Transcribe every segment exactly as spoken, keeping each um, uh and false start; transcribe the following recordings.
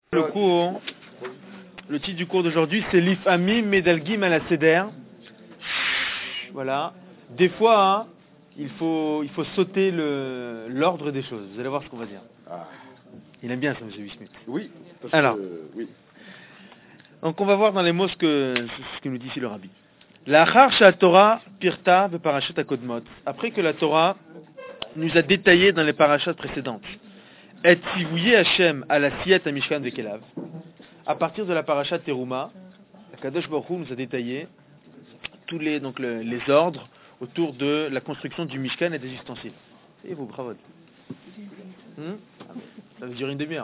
Le cours, le titre du cours d'aujourd'hui, c'est Lifamim Medalgim ala Seder. Voilà. Des fois, hein, il faut, il faut sauter le, l'ordre des choses. Vous allez voir ce qu'on va dire. Ah. Il aime bien ça, M. Wismut. Oui. Parce Alors, que, oui. Donc on va voir dans les mots ce que, ce que nous dit ici le Rabbi. L'achar sha Torah pirta ve parashat hakodmot. Après que la Torah nous a détaillé dans les parachats précédentes. Et tzivouye Hashem à la siyat à Mishkan vekelav. À partir de la parashat Teruma, Kadosh Baruch Hu nous a détaillé tous les, donc le, les ordres autour de la construction du Mishkan et des ustensiles. Et vous, bravo. Hmm Ça veut durer une demi-heure.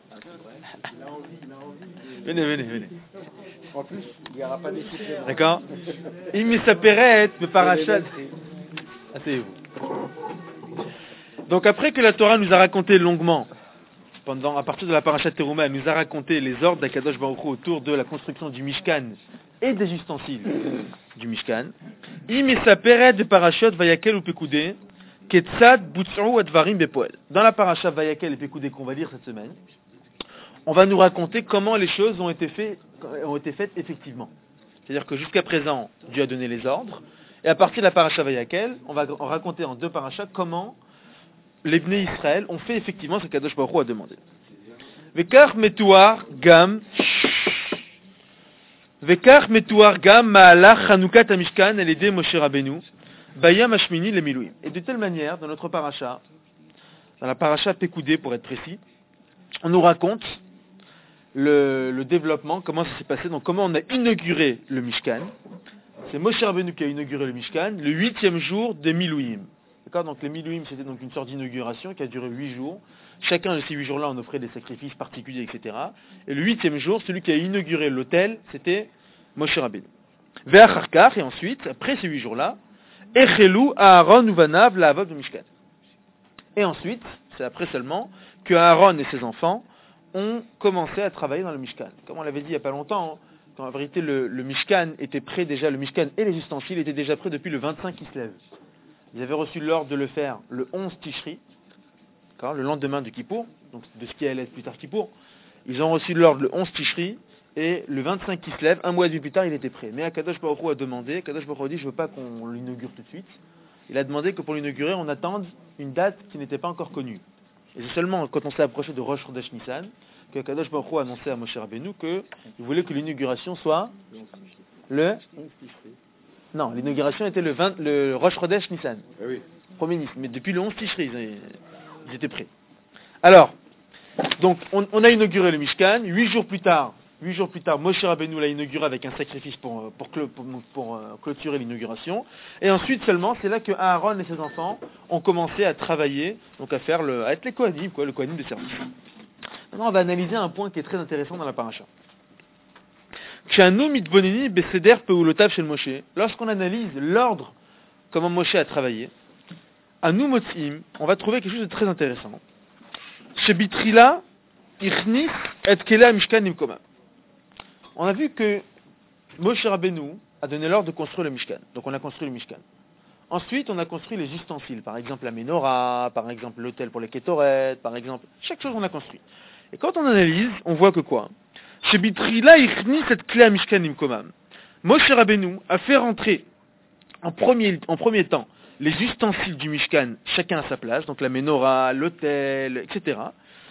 Venez, venez, venez. En plus, il n'y aura pas d'équipe. D'accord. Il me s'apparaît le parachat. Asseyez-vous. Donc après que la Torah nous a raconté longuement, pendant, à partir de la parashat Teruma, elle nous a raconté les ordres d'Akadosh Baruch Hu autour de la construction du Mishkan et des ustensiles du Mishkan. Il me s'apparaît de parachot vayakel ou pekoudé, ketzad butz'u advarim bepoel. Dans la parashat vayakel et pekoudé qu'on va lire cette semaine, on va nous raconter comment les choses ont été, fait, ont été faites effectivement. C'est-à-dire que jusqu'à présent, Dieu a donné les ordres, et à partir de la parashat vayakel, on va raconter en deux parachats comment les Bnei Israël ont fait effectivement ce qu'Kadosh Baruch Hu a demandé. Vekach metuar gam Vekach metuar gam ma'alach Chanukat HaMishkan el-Yedei Moshe Rabbeinu bayam hashmini lemiluim. Et de telle manière, dans notre paracha, dans la paracha Pekoudé pour être précis, on nous raconte le, le développement, comment ça s'est passé, donc comment on a inauguré le Mishkan. C'est Moshe Rabbeinu qui a inauguré le Mishkan le huitième jour des Milouim. D'accord, donc les Milouim, c'était donc une sorte d'inauguration qui a duré huit jours. Chacun de ces huit jours-là, on offrait des sacrifices particuliers, et cetera. Et le huitième jour, celui qui a inauguré l'autel, c'était Moshe Rabbeinu. Ve'acharkar, et ensuite, après ces huit jours-là, Echelu Aaron uvanav la'avod b'Mishkan. Et ensuite, c'est après seulement que Aaron et ses enfants ont commencé à travailler dans le Mishkan. Comme on l'avait dit il n'y a pas longtemps, hein, quand en vérité le, le Mishkan était prêt déjà, le Mishkan et les ustensiles étaient déjà prêts depuis le vingt-cinq Kislev. Ils avaient reçu l'ordre de le faire le onze Tishri, le lendemain du Kippour, donc de ce qui allait être plus tard Kippour. Ils ont reçu l'ordre le onze Tishri, et le vingt-cinq Kislev, un mois et demi plus tard, il était prêt. Mais Akadosh Baruch Hu a demandé, Akadosh Baruch Hu a dit, je ne veux pas qu'on l'inaugure tout de suite. Il a demandé que pour l'inaugurer, on attende une date qui n'était pas encore connue. Et c'est seulement quand on s'est approché de Rosh Chodesh Nissan que Akadosh Baruch Hu a annoncé à Moshe Rabbeinu qu'il voulait que l'inauguration soit le... Non, l'inauguration était le, vingt, le Rosh Chodesh Nissan. Ah oui. Premier Nissan. Mais depuis le onze Tishri, ils, ils étaient prêts. Alors, donc, on, on a inauguré le Mishkan. Huit jours plus tard, huit jours plus tard, Moshe Rabbeinu l'a inauguré avec un sacrifice pour, pour, pour, pour, pour clôturer l'inauguration. Et ensuite seulement, c'est là que Aaron et ses enfants ont commencé à travailler, donc à faire le, à être les Kohanim, quoi, le Kohanim de service. Maintenant, on va analyser un point qui est très intéressant dans la paracha. Lorsqu'on analyse l'ordre, comment Moshe a travaillé, à nous Motzim, on va trouver quelque chose de très intéressant. On a vu que Moshe Rabbeinu a donné l'ordre de construire le Mishkan. Donc on a construit le Mishkan. Ensuite, on a construit les ustensiles. Par exemple, la menorah, par exemple, l'autel pour les kétorettes, par exemple. Chaque chose, on a construit. Et quand on analyse, on voit que quoi ? Moshe Rabbeinu a fait rentrer en premier, en premier temps les ustensiles du Mishkan, chacun à sa place, donc la menorah, l'autel, et cetera.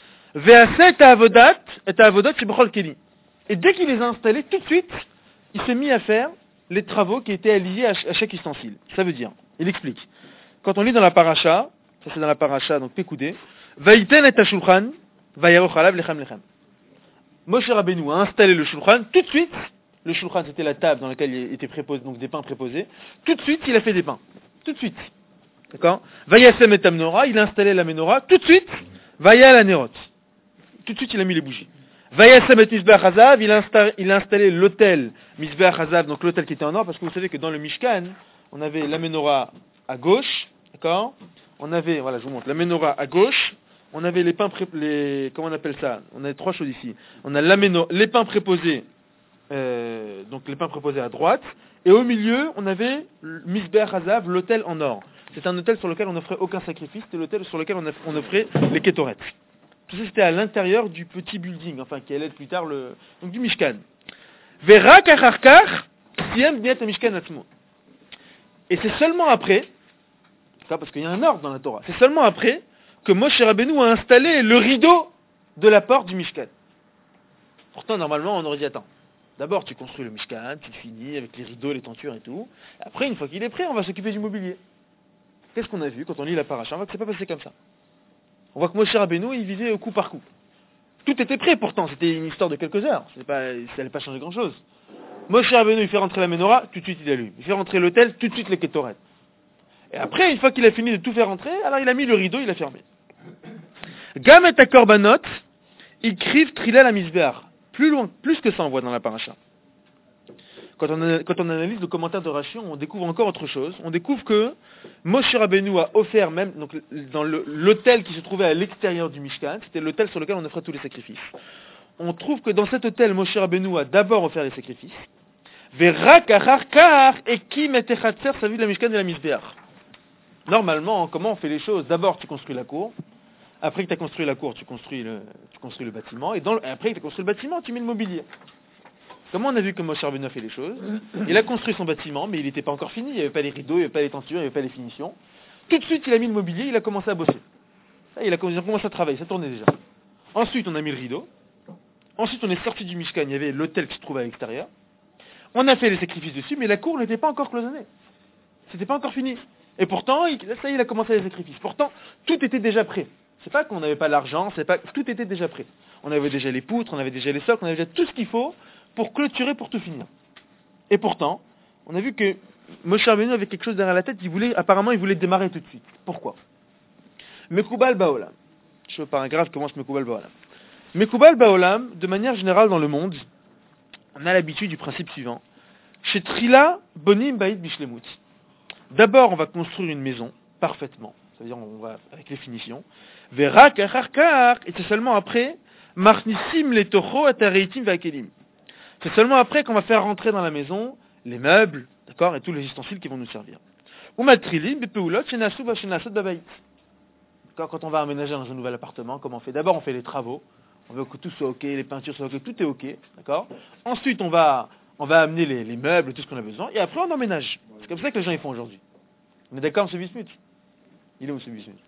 Et dès qu'il les a installés, tout de suite, il s'est mis à faire les travaux qui étaient liés à chaque ustensile. Ça veut dire, il explique. Quand on lit dans la paracha, ça c'est dans la paracha, donc Pekoudé, Vaïten et Ashulchan, Vayaroch alav lechem lechem. Moshe Rabbeinu a installé le shulchan, tout de suite, le shulchan c'était la table dans laquelle il était préposé, donc des pains préposés, tout de suite il a fait des pains, tout de suite, d'accord. Vayasem et menorah, il a installé la menorah, tout de suite, Vaya la nerot, tout de suite il a mis les bougies. Vayasem et misbeach hazav, il a installé, il a installé l'autel misbeach hazav, donc l'autel qui était en or, parce que vous savez que dans le Mishkan, on avait la menorah à gauche, d'accord, on avait, voilà je vous montre, la menorah à gauche, on avait les pains, pré- les, comment on appelle ça ? On a trois choses ici. On a la méno, les pains préposés, euh, donc les pains préposés à droite, et au milieu, on avait Misbeach Hazav, l'autel en or. C'est un autel sur lequel on n'offrait aucun sacrifice, c'était l'autel sur lequel on offrait les kétorettes. Tout ça, c'était à l'intérieur du petit building, enfin, qui allait être plus tard le, donc du Mishkan. Verak acharkar, siem bniat Mishkan atzmo. Et c'est seulement après, parce qu'il y a un ordre dans la Torah, c'est seulement après que Moshe Rabbeinu a installé le rideau de la porte du Mishkan. Pourtant, normalement, on aurait dit, attends, d'abord tu construis le Mishkan, tu le finis avec les rideaux, les tentures et tout. Après, une fois qu'il est prêt, on va s'occuper du mobilier. Qu'est-ce qu'on a vu quand on lit la paracha? On voit que c'est pas passé comme ça. On voit que Moshe Rabbeinu, il vivait au coup par coup. Tout était prêt pourtant, c'était une histoire de quelques heures. C'est pas, ça n'allait pas changer grand-chose. Moshe Rabbeinu, il fait rentrer la menorah, tout de suite il allume. Il fait rentrer l'autel, tout de suite les kétoret. Et après, une fois qu'il a fini de tout faire rentrer, alors il a mis le rideau, il a fermé. Gam et Korbanot, ils crivent Trilal à Misbéar. Plus loin, plus que ça on voit dans la paracha. Quand on, a, quand on analyse le commentaire de Rashi, on découvre encore autre chose. On découvre que Moshe Rabbeinu a offert même, donc dans le, l'autel qui se trouvait à l'extérieur du Mishkan, c'était l'autel sur lequel on offrait tous les sacrifices. On trouve que dans cet autel, Moshe Rabbeinu a d'abord offert les sacrifices. Verak acharkar ekim et echatzer saviv la Mishkan et la Misbéach. Normalement, comment on fait les choses? D'abord, tu construis la cour. Après que tu as construit la cour, tu construis le, tu construis le bâtiment. Et, dans le, et après que tu as construit le bâtiment, tu mets le mobilier. Comment on a vu que Moshe Rabbeinu a fait les choses? Il a construit son bâtiment, mais il n'était pas encore fini. Il n'y avait pas les rideaux, il n'y avait pas les tentures, il n'y avait pas les finitions. Tout de suite, il a mis le mobilier, il a commencé à bosser. Ça, il a commencé à travailler, ça tournait déjà. Ensuite, on a mis le rideau. Ensuite, on est sorti du Mishkan, il y avait l'autel qui se trouvait à l'extérieur. On a fait les sacrifices dessus, mais la cour n'était pas encore cloisonnée. C'était pas encore fini. Et pourtant, il, ça y est, il a commencé les sacrifices. Pourtant, tout était déjà prêt. C'est pas qu'on n'avait pas l'argent, c'est pas, tout était déjà prêt. On avait déjà les poutres, on avait déjà les socles, on avait déjà tout ce qu'il faut pour clôturer, pour tout finir. Et pourtant, on a vu que Moshe Rabbeinu avait quelque chose derrière la tête, il voulait, apparemment il voulait démarrer tout de suite. Pourquoi? Mekoubal Baolam. Je veux paragraphe commence Mekoubal Baolam. Mekoubal Baolam, de manière générale dans le monde, on a l'habitude du principe suivant. Chez Trila, Bonim Baïd Bishlemut. D'abord, on va construire une maison, parfaitement. C'est-à-dire, on va, avec les finitions. Verak acharkar, et c'est seulement après, Marnissim les tocho atareitim vakelim. C'est seulement après qu'on va faire rentrer dans la maison les meubles, d'accord, et tous les ustensiles qui vont nous servir. Ou matrilim bepeulot shenasu bashenasot babayit. Quand on va aménager dans un nouvel appartement, comment on fait? D'abord, on fait les travaux. On veut que tout soit ok, les peintures soient ok, tout est ok, d'accord. Ensuite, on va, on va amener les, les meubles, tout ce qu'on a besoin, et après on emménage. C'est comme ça que les gens ils font aujourd'hui. On est d'accord, M. Bismuth? Il est où, M. Bismuth?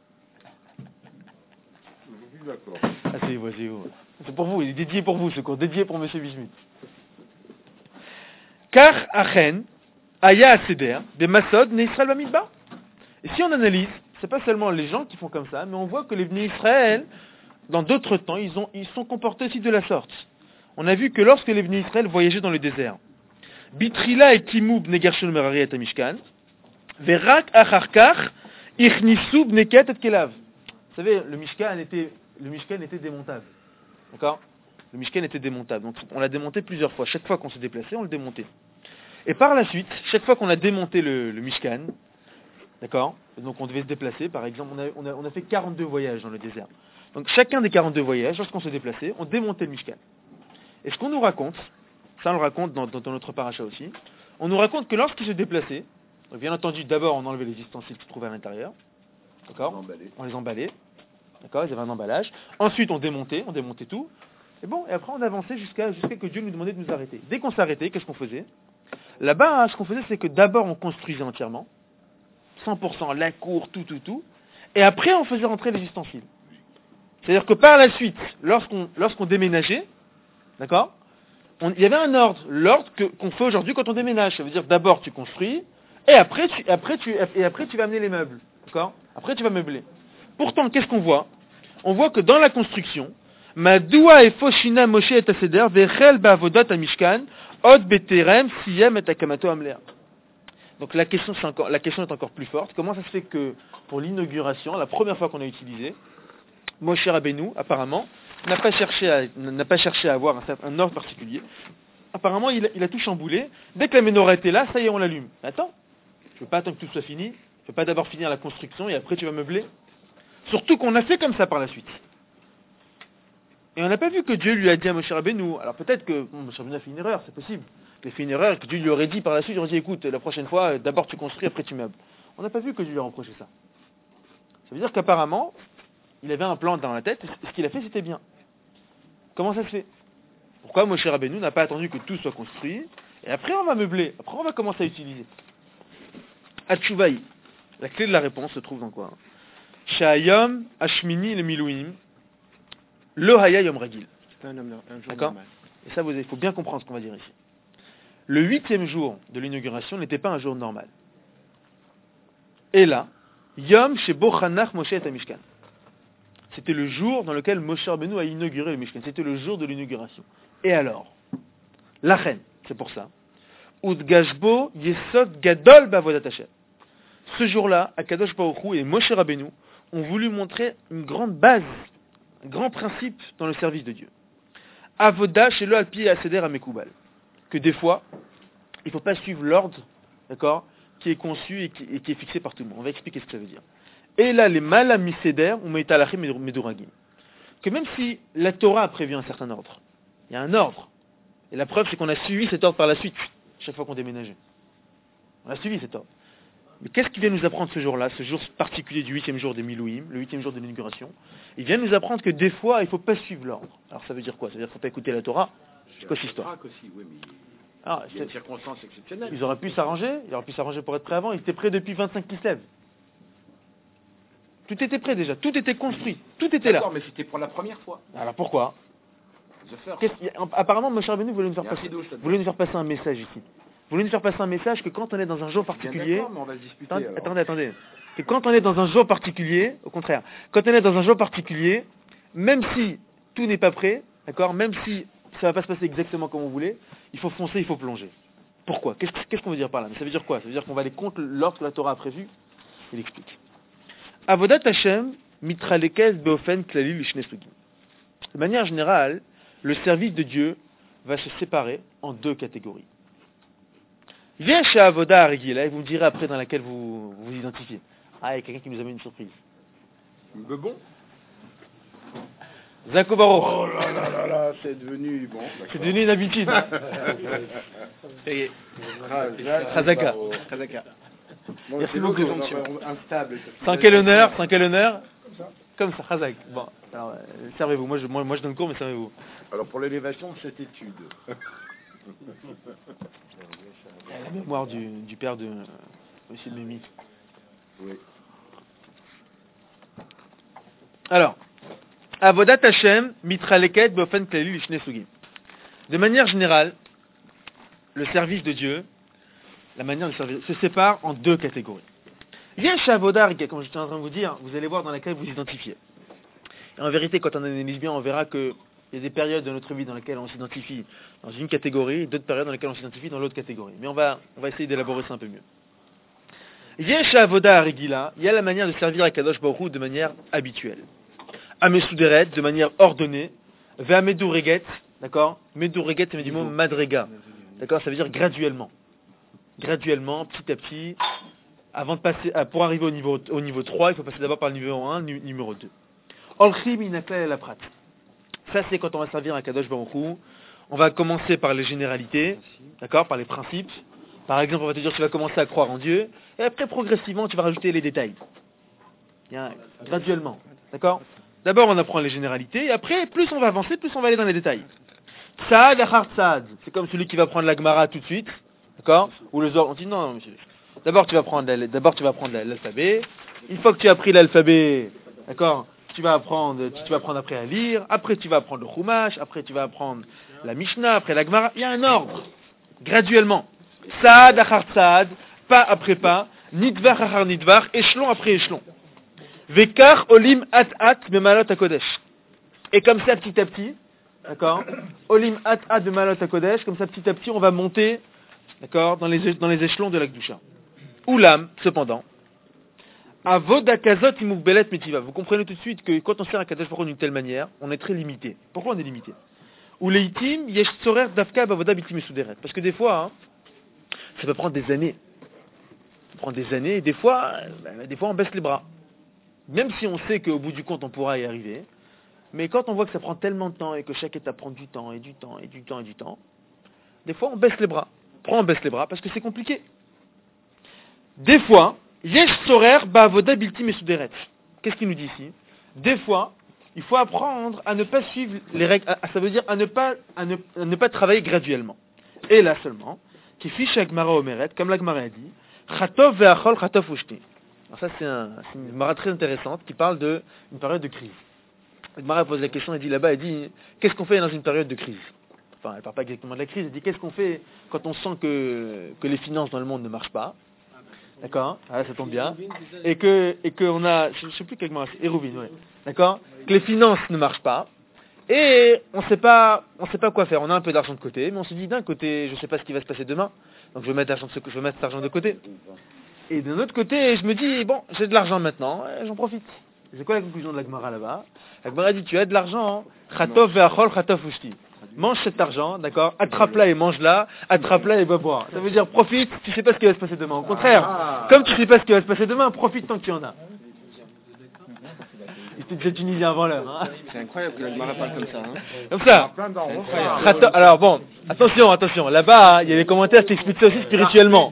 Je suis d'accord. Ah, c'est vous, c'est vous. C'est pour vous, il est dédié pour vous, ce cours, dédié pour M. Bismuth. Car Achen, Aya Seder, des Masod, Neisraël Bamidbar. Et si on analyse, c'est pas seulement les gens qui font comme ça, mais on voit que les Bnei Israël, dans d'autres temps, ils ont, ils sont comportés aussi de la sorte. On a vu que lorsque les Bnei Israël voyageaient dans le désert, Bitrila et Kimou bnei Gershon Merari et Mishkan, Verak acharkar, Ichnisu bnei Ket et Kelav. Vous savez, le Mishkan était, le Mishkan était démontable. D'accord? Le Mishkan était démontable. Donc on l'a démonté plusieurs fois. Chaque fois qu'on se déplaçait, on le démontait. Et par la suite, chaque fois qu'on a démonté le, le Mishkan, d'accord? Donc on devait se déplacer, par exemple, on a, on, a, on a fait quarante-deux voyages dans le désert. Donc chacun des quarante-deux voyages, lorsqu'on se déplaçait, on démontait le Mishkan. Et ce qu'on nous raconte, ça on le raconte dans, dans, dans notre paracha aussi, on nous raconte que lorsqu'ils se déplaçaient, donc bien entendu d'abord on enlevait les ustensiles qui se trouvaient à l'intérieur, d'accord? On les emballait, d'accord? Ils avaient un emballage. Ensuite on démontait, on démontait tout. Et bon, et après on avançait jusqu'à jusqu'à que Dieu nous demandait de nous arrêter. Dès qu'on s'arrêtait, qu'est-ce qu'on faisait? Là-bas, hein, ce qu'on faisait, c'est que d'abord on construisait entièrement, cent pour cent la cour, tout, tout, tout, et après on faisait rentrer les ustensiles. C'est-à-dire que par la suite, lorsqu'on, lorsqu'on déménageait, d'accord, on, il y avait un ordre, l'ordre que, qu'on fait aujourd'hui quand on déménage. Ça veut dire d'abord tu construis, et après tu, après tu, et après tu vas amener les meubles, d'accord? Après tu vas meubler. Pourtant, qu'est-ce qu'on voit? On voit que dans la construction, Madoua et Foshina Moshe et Aseder, Vechel Ba'avodat Amishkan, Od Beterem, Siyem et Akamato Amlea. Donc la question, c'est encore, la question est encore plus forte. Comment ça se fait que pour l'inauguration, la première fois qu'on a utilisé, Moshe Rabbeinu, apparemment, n'a pas cherché à, n'a pas cherché à avoir un, un ordre particulier. Apparemment, il a, il a tout chamboulé. Dès que la menorah était là, ça y est, on l'allume. Attends, je ne veux pas attendre que tout soit fini. Je ne veux pas d'abord finir la construction et après tu vas meubler. Surtout qu'on a fait comme ça par la suite. Et on n'a pas vu que Dieu lui a dit à Moshe Rabbeinu. Alors peut-être que bon, Moshe Rabbeinu a fait une erreur, c'est possible. Il a fait une erreur et que Dieu lui aurait dit par la suite, il aurait dit écoute, la prochaine fois, d'abord tu construis, après tu meubles. On n'a pas vu que Dieu lui a reproché ça. Ça veut dire qu'apparemment, Il avait un plan dans la tête, et ce qu'il a fait, c'était bien. Comment ça se fait? Pourquoi Moshe Rabbeinu n'a pas attendu que tout soit construit, et après on va meubler, après on va commencer à utiliser? Atchouvaï, la clé de la réponse se trouve dans quoi? Sha'ayom Ashmini le Milouim, le Haya Yom Ragil. C'est un, homme, un jour D'accord? normal. Et ça, il faut bien comprendre ce qu'on va dire ici. Le huitième jour de l'inauguration n'était pas un jour normal. Et là, Yom Shebo Chanach Moshe et Mishkan. C'était le jour dans lequel Moshe Rabbeinu a inauguré le Mishkan. C'était le jour de l'inauguration. Et alors, la reine, c'est pour ça. Udgashbo Yesod Gadol Bavodat Hashem. Ce jour-là, Akadosh Baruch Hu et Moshe Rabbeinu ont voulu montrer une grande base, un grand principe dans le service de Dieu. Avoda chez le Alpi et Aseder Amekoubal. Que des fois, il ne faut pas suivre l'ordre, d'accord, qui est conçu et qui, et qui est fixé par tout le monde. On va expliquer ce que ça veut dire. Et là, les malamiseder ou meitalachim meduragim. Que même si la Torah a prévu un certain ordre, il y a un ordre. Et la preuve, c'est qu'on a suivi cet ordre par la suite, chaque fois qu'on déménageait. On a suivi cet ordre. Mais qu'est-ce qu'il vient nous apprendre ce jour-là, ce jour particulier du huitième jour des Milouim, le huitième jour de l'inauguration? Il vient nous apprendre que des fois, il ne faut pas suivre l'ordre. Alors ça veut dire quoi? Ça veut dire qu'il ne faut pas écouter la Torah. C'est quoi cette histoire? Aussi, oui, mais Ah, il y a une circonstance exceptionnelle. Ils auraient pu s'arranger, ils auraient pu s'arranger pour être prêts avant, ils étaient prêts depuis vingt-cinq Kislev. Tout était prêt déjà, tout était construit, tout était là. D'accord, mais c'était pour la première fois. Alors pourquoi? The first. Qu'est-ce- Apparemment, Moshe Rabbeinu voulait nous faire Il y a un passer, chidouche là-dedans. voulait nous faire passer un message ici. Voulait nous faire passer un message que quand on est dans un jour Bien particulier, d'accord, mais on va se disputer. attendez, alors. attendez, attendez, que quand on est dans un jour particulier, au contraire, quand on est dans un jour particulier, même si tout n'est pas prêt, d'accord, même si ça va pas se passer exactement comme on voulait, il faut foncer, il faut plonger. Pourquoi? Qu'est-ce qu'est-ce qu'on veut dire par là? Mais ça veut dire quoi? Ça veut dire qu'on va aller contre l'ordre que la Torah a prévu. Il explique. Avodat Hashem mitralekes beofen klali lishne sugim. De manière générale, le service de Dieu va se séparer en deux catégories. Viens chez Avoda Arigila et vous me direz après dans laquelle vous vous identifiez. Ah, il y a quelqu'un qui nous amène une surprise. Le bon. Zako Baruch. Oh là là là là, c'est devenu bon. C'est devenu une habitude. hein. Ça y est. Chazaka. Chazaka. Bon, Merci c'est beaucoup. l'eau qui est instable. Sans quel honneur, sans quel honneur. Comme ça, Chazak. Bon, alors, euh, servez-vous. Moi je, moi, moi je donne le cours, mais servez-vous. Alors pour l'élévation de cette étude. La mémoire du, du père de euh, Monsieur de Mimi. Oui. Alors, Avodat Hashem mitraleket beofen klali lishne sugim. De manière générale, le service de Dieu, la manière de servir, se sépare en deux catégories. Il y a chez Avoda, comme je suis en train de vous dire, vous allez voir dans laquelle vous identifiez. Et en vérité, quand on analyse bien, on verra qu'il y a des périodes de notre vie dans lesquelles on s'identifie dans une catégorie, et d'autres périodes dans lesquelles on s'identifie dans l'autre catégorie. Mais on va, on va essayer d'élaborer ça un peu mieux. Il y a chez Avoda Arigila, il y a la manière de servir à Kadosh Baruch Hu de manière habituelle. Amesuderet, de manière ordonnée. Ve'amedureget, d'accord? Medureget, c'est du mot madrega. D'accord? Ça veut dire graduellement. Graduellement, petit à petit. Avant de passer, pour arriver au niveau, au niveau trois, il faut passer d'abord par le niveau un, nu- numéro deux. Olchim inaklal et la prat. Ça, c'est quand on va servir un Kadosh Baruch Hu. On va commencer par les généralités, d'accord? Par les principes. Par exemple, on va te dire que tu vas commencer à croire en Dieu. Et après, progressivement, tu vas rajouter les détails. Bien, graduellement. D'accord? D'abord, on apprend les généralités, et après, plus on va avancer, plus on va aller dans les détails. Saad achar saad, c'est comme celui qui va prendre la Gemara tout de suite, d'accord? Ou le Zohar, on dit non, non, monsieur. D'abord, tu vas prendre, la- d'abord, tu vas prendre la- l'alphabet. Une fois que tu as pris l'alphabet, d'accord? Tu vas apprendre, tu, tu vas apprendre après à lire. Après, tu vas apprendre le Chumash. Après, tu vas apprendre la Mishnah. Après la Gemara. Il y a un ordre, graduellement. Saad achar saad, pas après pas, nidvar achar nidvar, échelon après échelon. Vekar olim at at bemalot hakodesh. Et comme ça, petit à petit, d'accord, olim at at bemalot hakodesh, comme ça, petit à petit, on va monter, d'accord, dans les, é- dans les échelons de la Kedusha. Oulam, cependant, avoda kazot imugbelet mitiva. Vous comprenez tout de suite que quand on sert à Kadosh Baruch Hu d'une telle manière, on est très limité. Pourquoi on est limité? Ou leitim yesh tzorer dafka bavoda bilti mesuderet. Parce que des fois, hein, ça peut prendre des années. Ça peut prendre des années, et des fois, euh, ben, des fois, on baisse les bras. Même si on sait qu'au bout du compte, on pourra y arriver, mais quand on voit que ça prend tellement de temps et que chaque étape prend du temps et du temps et du temps et du temps, des fois on baisse les bras. Pourquoi on baisse les bras? Parce que c'est compliqué. Des fois, yesh sorer ba'avoda bilti mesuderet. Qu'est-ce qu'il nous dit ici? des fois, il faut apprendre à ne pas suivre les règles, à- ça veut dire à ne pas, à ne, à ne pas travailler graduellement. Et là seulement, qui fiche Agmara Omeret, comme la Gemara a dit, Chatov ve'achol chatov ushti. Alors ça c'est, un, c'est une Gemara très intéressante qui parle d'une période de crise. La Gemara pose la question, elle dit là-bas, elle dit, qu'est-ce qu'on fait dans une période de crise? Enfin, elle ne parle pas exactement de la crise, elle dit, qu'est-ce qu'on fait quand on sent que, que les finances dans le monde ne marchent pas? D'accord, ah, ça tombe bien. Et que et qu'on a, je ne sais plus quel mot, c'est Hérouvine, ouais. D'accord, que les finances ne marchent pas et on sait pas, on sait pas quoi faire. On a un peu d'argent de côté, mais on se dit d'un côté, je sais pas ce qui va se passer demain, donc je vais mettre l'argent, de ce- je vais mettre cet argent de côté. Et d'un autre côté, je me dis bon, j'ai de l'argent maintenant, j'en profite. C'est quoi la conclusion de la Gemara là-bas? La Gemara dit tu as de l'argent, Chatov ve'achol chatov ushti. Mange cet argent, d'accord, attrape-la et mange-la, attrape-la et va boire. Ça veut dire profite, tu sais pas ce qui va se passer demain. Au contraire, Ah. comme tu sais pas ce qui va se passer demain, profite tant qu'il y en a. Il était déjà tunisien avant l'heure. Hein. C'est incroyable que la Gemara parle comme ça. Hein. Comme ça. Chato- Alors bon, attention, attention. Là-bas, il y a des commentaires qui expliquent ça aussi spirituellement.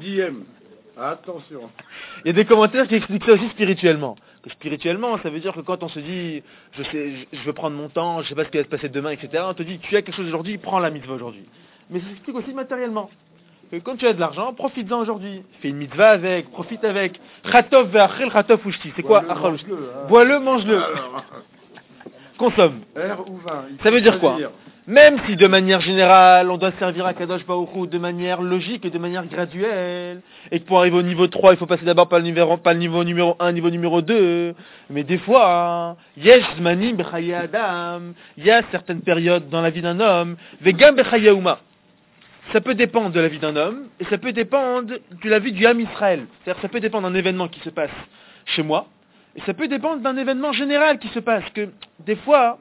Attention. Il y a des commentaires qui expliquent ça aussi spirituellement. Que spirituellement, ça veut dire que quand on se dit, je sais, je je veux prendre mon temps, je sais pas ce qui va se passer demain, et cetera. On te dit, tu as quelque chose aujourd'hui, prends la mitzvah aujourd'hui. Mais ça s'explique aussi matériellement. Que quand tu as de l'argent, profites-en aujourd'hui. Fais une mitzvah avec, profite avec. Chatov ve'achil chatov ushti. C'est quoi Bois-le, achal ushti? mange-le, hein. Bois-le, mange-le. Alors, Consomme. air ou vin. il Ça faut veut dire quoi? choisir. Même si de manière générale, on doit servir à Kadosh Baruch Hu de manière logique et de manière graduelle, et que pour arriver au niveau trois, il faut passer d'abord par le, numéro, par le niveau numéro un, niveau numéro deux, mais des fois, yesh zmanim bechaye adam, il y a certaines périodes dans la vie d'un homme, vegam bechaye uma. Ça peut dépendre de la vie d'un homme, et ça peut dépendre de la vie du Ham Israël. C'est-à-dire que ça peut dépendre d'un événement qui se passe chez moi, et ça peut dépendre d'un événement général qui se passe, que des fois,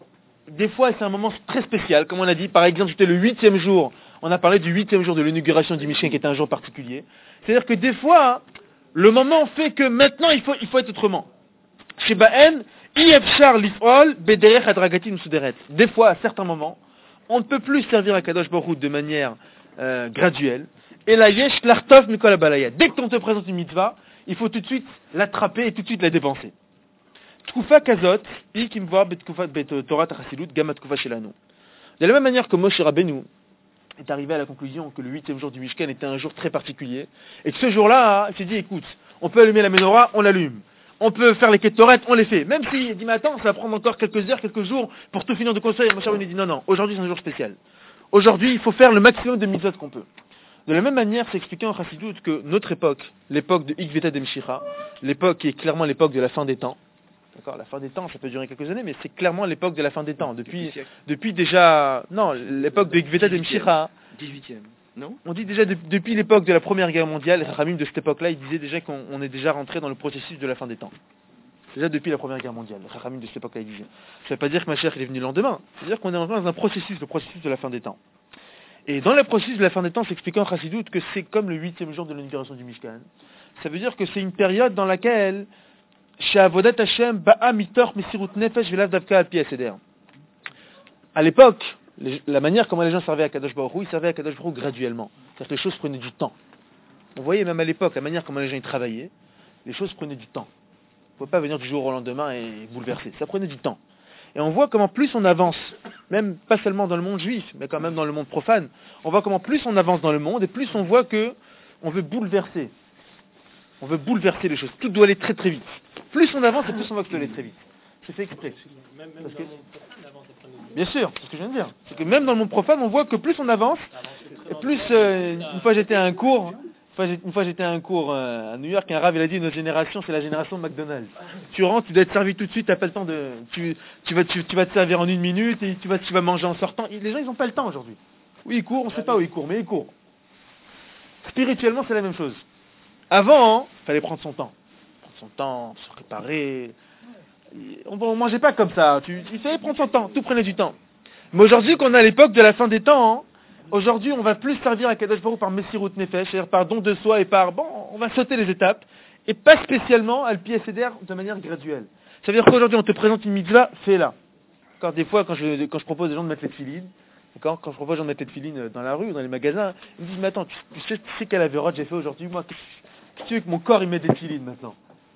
Des fois, c'est un moment très spécial, comme on a dit. Par exemple, c'était le huitième jour. On a parlé du huitième jour de l'inauguration du Mishkan, qui était un jour particulier. C'est-à-dire que des fois, le moment fait que maintenant, il faut, il faut être autrement. Chez Ba'en, Iefchar lif'ol bederech hadragatin usuderet. Des fois, à certains moments, on ne peut plus servir à Kadosh Baruch Hu de manière euh, graduelle. Et la yesh l'artov mikol habalaya. Dès qu'on te présente une mitzvah, il faut tout de suite l'attraper et tout de suite la dépenser. Tkufa kazot, i kimva betkufa betorat chassilut gamat tkufa shelanu. De la même manière que Moshe Rabbeinu est arrivé à la conclusion que le huitième jour du Mishkan était un jour très particulier, et que ce jour-là, il s'est dit, écoute, on peut allumer la menorah, on l'allume. On peut faire les kétorettes, on les fait. Même s'il dit, mais attends, ça va prendre encore quelques heures, quelques jours pour tout finir de construire. Moshe Rabbeinu dit, non, non, aujourd'hui c'est un jour spécial. Aujourd'hui, il faut faire le maximum de mitzvot qu'on peut. De la même manière, c'est expliqué en Chassidut que notre époque, l'époque de Ikveta Demshira, l'époque qui est clairement l'époque de la fin des temps, d'accord, la fin des temps, ça peut durer quelques années, mais c'est clairement l'époque de la fin des temps. Depuis, depuis déjà, non, l'époque de Ikveta Demshira, dix-huitième, non? on dit déjà de- depuis l'époque de la Première Guerre mondiale, les Chachamim de cette époque-là, ils disaient déjà qu'on on est déjà rentré dans le processus de la fin des temps. Déjà depuis la Première Guerre mondiale, les Chachamim de cette époque-là, ils disaient. Ça ne veut pas dire que Mashiach il est venu le lendemain, c'est-à-dire qu'on est rentré dans un processus, le processus de la fin des temps. Et dans le processus de la fin des temps, c'est expliqué en Chassidut que c'est comme le huitième jour de l'inauguration du Mishkan. Ça veut dire que c'est une période dans laquelle chez Avodat Hashem, Ba'a mitor mesirut nefesh velav davka al pi haseder. À l'époque, les- la manière comment les gens servaient à Kadosh Baruch Hu, ils servaient à Kadosh Baruch Hu graduellement. C'est-à-dire que les choses prenaient du temps. On voyait même à l'époque, la manière comment les gens y travaillaient, les choses prenaient du temps. On ne pouvait pas venir du jour au lendemain et bouleverser. Ça prenait du temps. Et on voit comment plus on avance, même pas seulement dans le monde juif, mais quand même dans le monde profane, on voit comment plus on avance dans le monde et plus on voit que on veut bouleverser. On veut bouleverser les choses. Tout doit aller très très vite. Plus on avance et plus on voit que ça doit aller très vite. C'est fait exprès. Parce que- Bien sûr, c'est ce que je viens de dire. C'est que même dans le monde profane, on voit que plus on avance, et plus, euh, une fois j'étais à un cours, une fois j'ai- une fois j'étais à un cours euh, à New York, un rave il a dit, notre génération, c'est la génération de McDonald's. Tu rentres, tu dois être servi tout de suite, t'as pas le temps de, tu, tu vas, tu, tu vas te servir en une minute, et tu vas, tu vas manger en sortant. Les gens, ils ont pas le temps aujourd'hui. Oui, ils courent, on sait pas où ils courent, mais ils courent. Spirituellement, c'est la même chose. Avant, il fallait prendre son temps. Prendre son temps, se préparer. On ne mangeait pas comme ça. Tu, il fallait prendre son temps. Tout prenait du temps. Mais aujourd'hui, qu'on a l'époque de la fin des temps, hein, aujourd'hui, on va plus servir à Kadosh Baruch par Messirut Nefesh, c'est-à-dire par don de soi et par, bon, on va sauter les étapes, et pas spécialement à l'Pi S D R de manière graduelle. Ça veut dire qu'aujourd'hui, on te présente une mitzvah, fais-la. Encore des fois, quand je, quand je propose aux gens de mettre les tefilines, d'accord, quand je propose aux gens de mettre les tefilines dans la rue ou dans les magasins, ils me disent, mais attends, tu, tu sais, tu sais quelle avérote j'ai fait aujourd'hui, moi, qu'est-ce que tu veux que mon corps il mette des tefilines maintenant?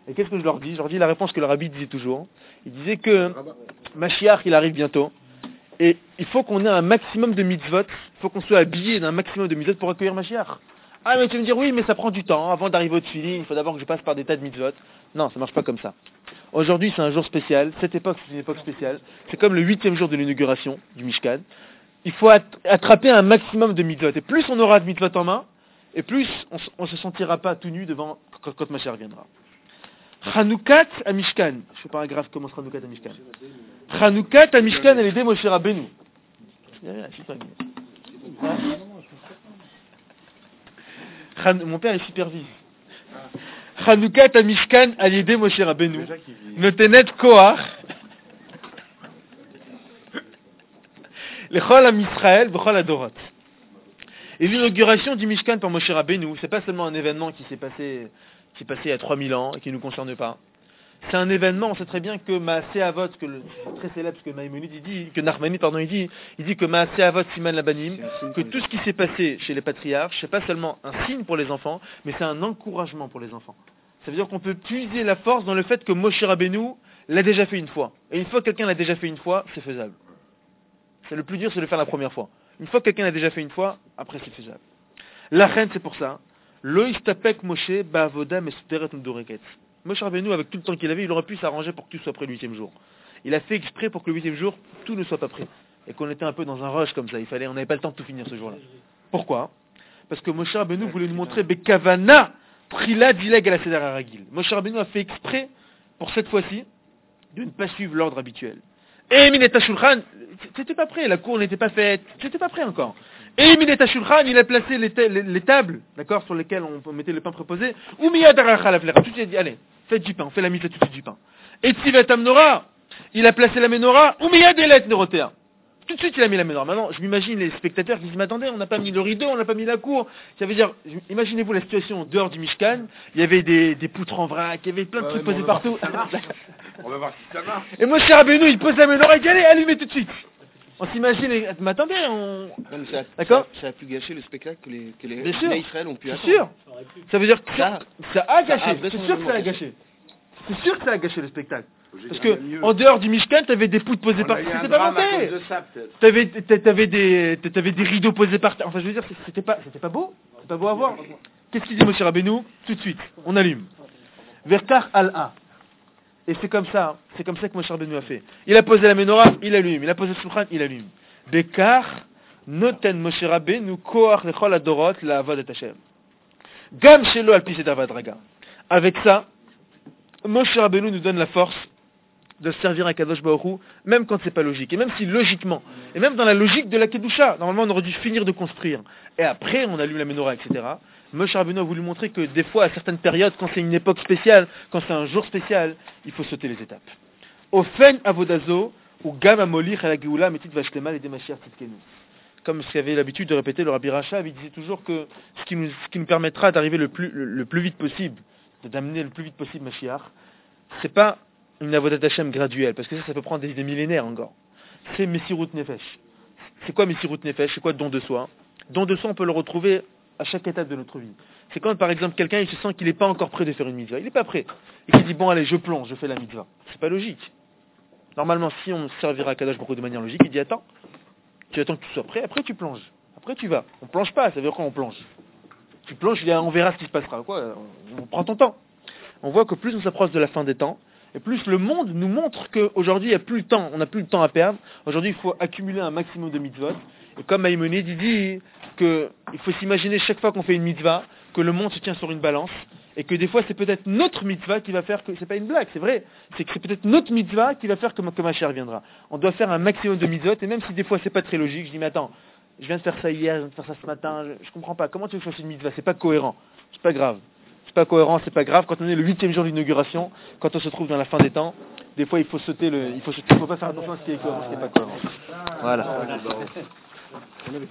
Et qu'est-ce que je leur dis? Je leur dis la réponse que le rabbi disait toujours. Il disait que Mashiach, il arrive bientôt. Et il faut qu'on ait un maximum de mitzvot. Il faut qu'on soit habillé d'un maximum de mitzvot pour accueillir Mashiach. Ah, mais tu vas me dire, oui, mais ça prend du temps. Avant d'arriver au tefillin, il faut d'abord que je passe par des tas de mitzvot. Non, ça marche pas comme ça. Aujourd'hui, c'est un jour spécial. Cette époque, c'est une époque spéciale. C'est comme le huitième jour de l'inauguration du Mishkan. Il faut attraper un maximum de mitzvot. Et plus on aura de mitzvot en main, et plus on ne se sentira pas tout nu devant quand, quand Mashiach viendra. Chanoukat à Mishkan. Je fais paragraphe comment Chanoukat à Mishkan. Chanoukat à Mishkan, elle est des Moshe Rabbeinu. Mon père est supervise. Chanoukat à Mishkan, elle est des Moshe Rabbeinu. Notenet Koach. Lechol Am Israël, Bechol Adorot. Et l'inauguration du Mishkan par Moshe Rabbeinu, c'est pas seulement un événement qui s'est passé, qui s'est passé il y a trois mille ans et qui ne nous concerne pas. C'est un événement, on sait très bien que Maaseh Avot, que le très célèbre, ce que Maïmonide il dit, que Nachmani, pardon, il dit, il dit que Maaseh Avot Siman Labanim, que tout ce qui s'est passé chez les patriarches, c'est pas seulement un signe pour les enfants, mais c'est un encouragement pour les enfants. Ça veut dire qu'on peut puiser la force dans le fait que Moshe Rabbeinu l'a déjà fait une fois. Et une fois que quelqu'un l'a déjà fait une fois, c'est faisable. C'est le plus dur, c'est de le faire la première fois. Une fois que quelqu'un l'a déjà fait une fois, après c'est faisable. La reine, c'est pour ça. Lo istapek Moshe ba'avoda mesuderet umdoreket. Moshe Rabbeinu, avec tout le temps qu'il avait, il aurait pu s'arranger pour que tout soit prêt le huitième jour. Il a fait exprès pour que le huitième jour, tout ne soit pas prêt. Et qu'on était un peu dans un rush comme ça. Il fallait, on n'avait pas le temps de tout finir ce jour-là. Pourquoi? Parce que Moshe Rabbeinu voulait nous montrer Bekavana Trila Dileg à la Seder Aragil. Moshe Rabbeinu a fait exprès, pour cette fois-ci, de ne pas suivre l'ordre habituel. Et Mineta Shulchan, c'était pas prêt, la cour n'était pas faite, c'était pas prêt encore. Et Mineta Shulchan, il a placé les, ta- les, les tables, d'accord, sur lesquelles on mettait le pain préposé. Ou Miyad Arachal Aflera, tout de suite, il a dit, allez, faites du pain, on fait la mise tout de suite du pain. Et Tzivet Amnora, il a placé la menorah, ou Miyad Elet Nerotea. Tout de suite, il a mis la menorah. Maintenant, je m'imagine les spectateurs qui disent, mais attendez, on n'a pas mis le rideau, on n'a pas mis la cour. Ça veut dire, imaginez-vous la situation dehors du Mishkan, il y avait des, des poutres en vrac, il y avait plein de Ouais, trucs bon, posés on va partout. voir si On va voir si ça marche. Et moi, cher Rabbeinu, il pose la menorah, il dit, allez, allumez tout de suite. On s'imagine, les... mais attendez, on... Non, mais ça, D'accord ça, ça a pu gâcher le spectacle que les, que les, Bien sûr. les Israël ont pu C'est attendre. sûr. Ça veut dire que ça, Ça- ça a ça gâché. a C'est sûr que ça a vraisemblablement gâché. C'est sûr que ça a gâché le spectacle. J'ai Parce dit, il y a que, mieux. en dehors du Mishkan, t'avais des poutres posées On par a eu terre. un C'était pas drame à monté. cause de ça, peut-être. T'avais, t'a- t'avais des, t'avais des rideaux posés par terre. Enfin, je veux dire, c'était pas, c'était pas beau. C'est pas beau à voir. Qu'est-ce qu'il dit, Moshe Rabbeinu? Tout de suite. On allume. Verkar al-A. Et c'est comme ça, c'est comme ça que Moshe Rabbeinu a fait. Il a posé la menorah, il allume. Il a posé le Shulchan, il allume. Bekar noten Moshe Rabbeinu koach lechol adorot la'avad et Hashem. Gam shelo al pi sedavad raga. Avec ça, Moshe Rabbeinu nous donne la force de servir à Kadosh Baruch Hu, même quand c'est pas logique, et même si logiquement, et même dans la logique de la Kedusha, normalement on aurait dû finir de construire, et après on allume la menorah, et cetera. Moshe Rabbeinu a voulu montrer que des fois, à certaines périodes, quand c'est une époque spéciale, quand c'est un jour spécial, il faut sauter les étapes. Ofen avodazo, ou gam amolich à la geoula, metit vashlema et demashir titkenu. Comme ce qu'avait l'habitude de répéter le Rabbi Rachav, il disait toujours que ce qui nous, ce qui nous permettra d'arriver le plus, le, le plus vite possible, d'amener le plus vite possible Mashiach, c'est pas une avodat Hashem graduelle, parce que ça, ça peut prendre des, des millénaires encore. C'est Messirut Nefesh. C'est quoi Messirut Nefesh? C'est quoi don de soi? Don de soi, on peut le retrouver à chaque étape de notre vie. C'est quand, par exemple, quelqu'un il se sent qu'il n'est pas encore prêt de faire une mitzvah. Il n'est pas prêt. Et qu'il dit, bon, allez, je plonge, je fais la mitzvah. C'est pas logique. Normalement, si on servira à Kadosh beaucoup de manière logique, il dit, attends, tu attends que tu sois prêt, après tu plonges. Après tu vas. On plonge pas, ça veut dire quoi on plonge? Tu plonges, on verra ce qui se passera. Quoi on, on prend ton temps. On voit que plus on s'approche de la fin des temps, et plus le monde nous montre qu'aujourd'hui, il n'y a plus le temps, on n'a plus le temps à perdre. Aujourd'hui, il faut accumuler un maximum de mitzvot. Et comme Maïmonide, il dit qu'il faut s'imaginer chaque fois qu'on fait une mitzvah, que le monde se tient sur une balance, et que des fois, c'est peut-être notre mitzvah qui va faire que... C'est pas une blague, c'est vrai. C'est que c'est peut-être notre mitzvah qui va faire que, que Mashiach viendra. On doit faire un maximum de mitzvot, et même si des fois, c'est pas très logique, je dis, mais attends, je viens de faire ça hier, je viens de faire ça ce matin, je, je comprends pas. Comment tu veux que je fasse une mitzvah? C'est pas cohérent. C'est pas grave. C'est pas cohérent, c'est pas grave. Quand on est le huitième jour de l'inauguration, quand on se trouve dans la fin des temps, des fois il faut sauter le, il faut, sauter, il faut pas faire attention à ce qui est cohérent, ce qui est pas cohérent. Voilà.